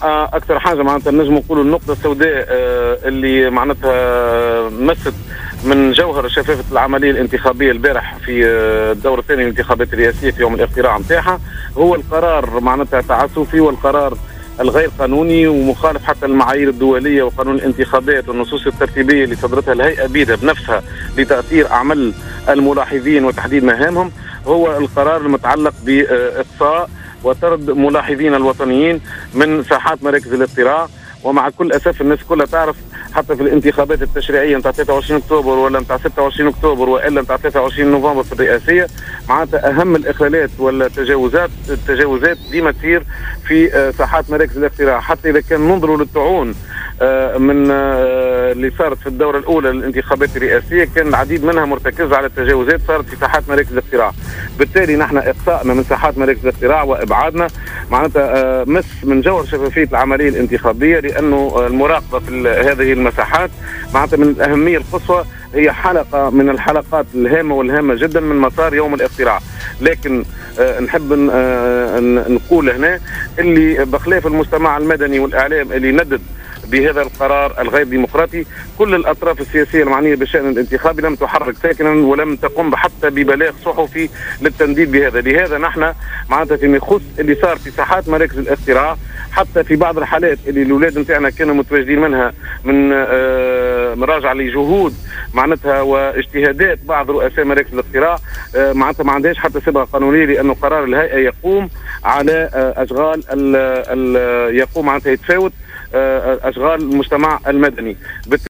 اكثر حاجه معناتها نجم نقولوا النقطه السوداء اللي معناتها مست من جوهر شفافه العمليه الانتخابيه البارح في الدور الثاني من الانتخابات الرئاسيه في يوم الاقتراع نتاعها، هو القرار معناتها تعسفي والقرار الغير قانوني ومخالف حتى المعايير الدوليه وقانون الانتخابات والنصوص الترتيبيه اللي صدرتها الهيئه بيدها بنفسها لتاثير اعمال الملاحظين وتحديد مهامهم. هو القرار المتعلق باقصاء وطرد ملاحظين الوطنيين من ساحات مراكز الاقتراع. ومع كل اسف الناس كلها تعرف حتى في الانتخابات التشريعيه نتاع 23 اكتوبر ولا نتاع 26 اكتوبر والا نتاع 23 نوفمبر في الرئاسيه، معناتها اهم الاخلالات ولا التجاوزات ديما تصير في ساحات مراكز الاقتراع. حتى اذا كان ننظروا للطعون من اللي صارت في الدوره الاولى للانتخابات الرئاسيه، كان العديد منها مرتكزه على التجاوزات صارت في ساحات مراكز الاقتراع. بالتالي نحن اقصائنا من ساحات مراكز الاقتراع وابعادنا معناتها مس من جوهر شفافيه العمليه الانتخابيه، لانه المراقبه في هذه المساحات معناتها من الاهميه القصوى، هي حلقه من الحلقات الهامه والهامه جدا من مسار يوم الاقتراع. لكن نحب نقول هنا اللي بخلاف المجتمع المدني والاعلام اللي ندد بهذا القرار الغير ديمقراطي، كل الاطراف السياسيه المعنيه بالشان الانتخابي لم تحرك ساكنا ولم تقم حتى ببلاغ صحفي للتنديد بهذا. لهذا نحن معناتها فيما يخص اللي صار في ساحات مراكز الاقتراع، حتى في بعض الحالات اللي الاولاد نتاعنا كانوا متواجدين منها من مراجعه لجهود معناتها واجتهادات بعض رؤساء مراكز الاقتراع، معناتها ما عندهاش حتى صبغه قانونيه، لانه قرار الهيئه يقوم على اشغال يقوم معناتها يتفاوت اشغال المجتمع المدني.